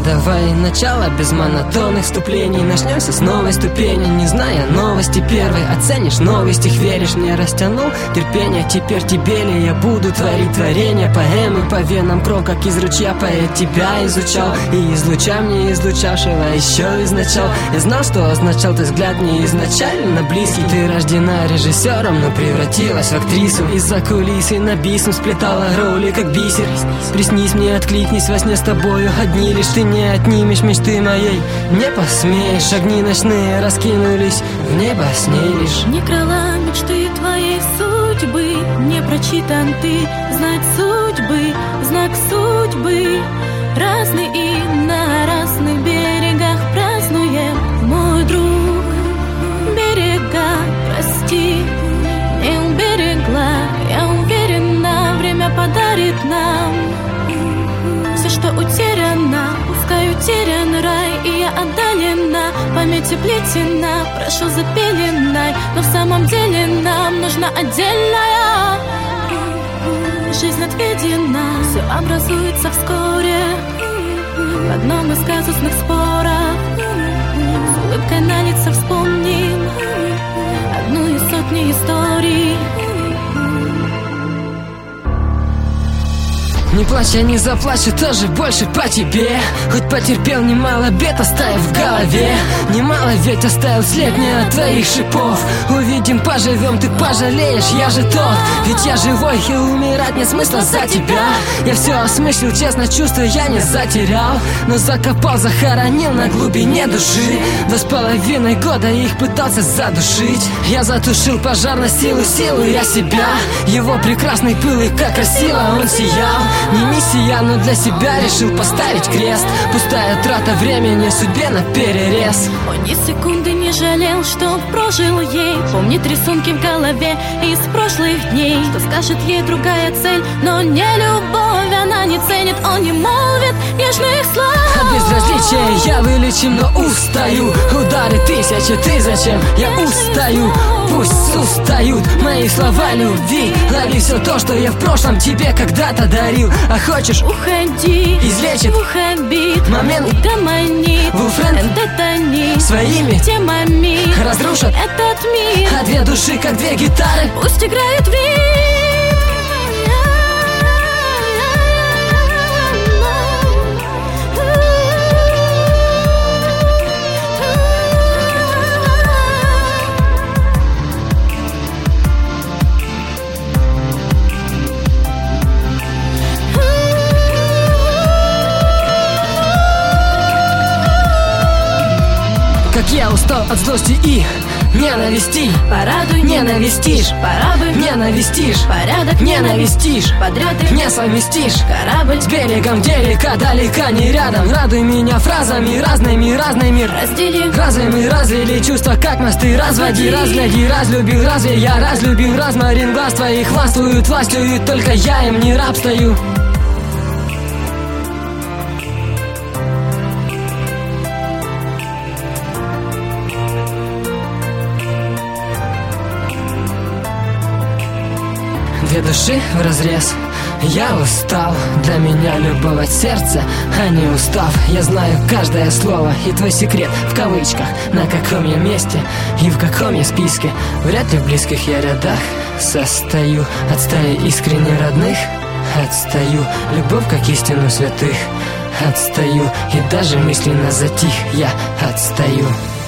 давай начало без монотонных вступлений. Начнемся с новой ступени, не зная новости первой. Оценишь новый стих, веришь, мне растянул терпение. Теперь тебе ли я буду творить творение? Поэмы по венам крок, как из ручья. Поэт тебя изучал и излучал мне излучавшего еще изначал. Я знал, что означал твой взгляд мне изначально близкий. Ты рождена режиссером, но превратилась в актрису. Из-за кулисы на бисом сплетала роли, как бисер. Приснись мне, откликнись во сне с тобою одни лишь. Ты не отнимешь мечты моей, не посмеешь. Огни ночные раскинулись в небо с ней лишь. Не крала мечты твоей судьбы, не прочитан ты знак судьбы, знак судьбы. Разный и на разных берегах празднуем, мой друг. Берега, прости, не уберегла. Я уверена, время подарит нам все, что утеряно. Пускай утерян рай, и я отдалена, память уплетена, прошу запеленай. Но в самом деле нам нужна отдельная жизнь отведена. Все образуется вскоре в одном из казусных споров. С улыбкой на лице вспомним одну из сотни историй. Не плачь, я не заплачу, тоже больше по тебе. Хоть потерпел немало бед, оставив в голове. Немало ведь оставил след не от твоих шипов. Увидим, поживем, ты пожалеешь, я же тот. Ведь я живой, и умирать нет смысла за тебя. Я все осмыслил, честно чувствую, я не затерял. Но закопал, захоронил на глубине души. 2,5 года их пытался задушить. Я затушил пожар на силу я себя. Его прекрасный пыл, и как красиво он сиял. Не миссия, но для себя решил поставить крест. Пустая трата времени судьбе на перерез. Он ни секунды не жалел, что прожил ей. Помнит рисунки в голове из прошлых дней. Что скажет ей другая цель, но не любовь она не ценит. Он не молвит нежных слов. От безразличия я вылечим, но устаю. Удары тысячи, ты зачем? Я устаю. Пусть устают мои слова любви. Лови все то, что я в прошлом тебе когда-то дарил. А хочешь, уходи, излечит ухабит момент, угомонит эндотони своими темами разрушат этот мир. А две души, как две гитары, пусть играют в ритм. Как я устал от злости и ненависти. Порадуй, не навестишь, пора бы не навестишь, порядок не навестишь, подряд ты не совместишь. Корабль с берегом, где река далека, не рядом. Радуй меня фразами разными, разный мир раздели. Разве мы развели чувства, как мосты? Разводи, разгляди, разлюбил, разве я разлюбил? Размарин глаз твоих хвастуют властью, и только я им не раб стою. Две души вразрез, я устал. Для меня любовать сердце, а не устав. Я знаю каждое слово и твой секрет в кавычках. На каком я месте и в каком я списке. Вряд ли в близких я рядах состою. От стаи искренне родных отстаю. Любовь как истину святых отстаю. И даже мысленно затих я отстаю.